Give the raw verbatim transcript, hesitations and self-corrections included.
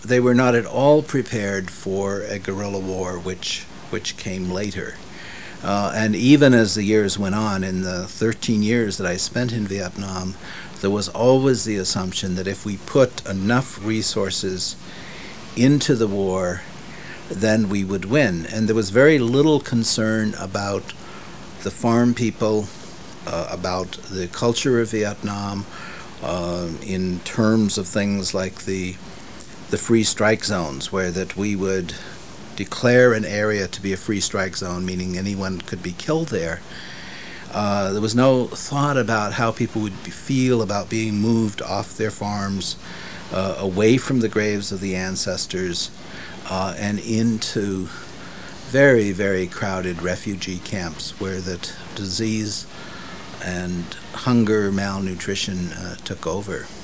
they were not at all prepared for a guerrilla war, which which came later. Uh, and even as the years went on, in the thirteen years that I spent in Vietnam, there was always the assumption that if we put enough resources into the war, then we would win. And there was very little concern about the farm people, uh, about the culture of Vietnam, uh, in terms of things like the the free strike zones, where that we would declare an area to be a free strike zone, meaning anyone could be killed there. Uh, there was no thought about how people would be, feel about being moved off their farms, uh, away from the graves of the ancestors, uh, and into very, very crowded refugee camps where that disease and hunger, malnutrition uh, took over.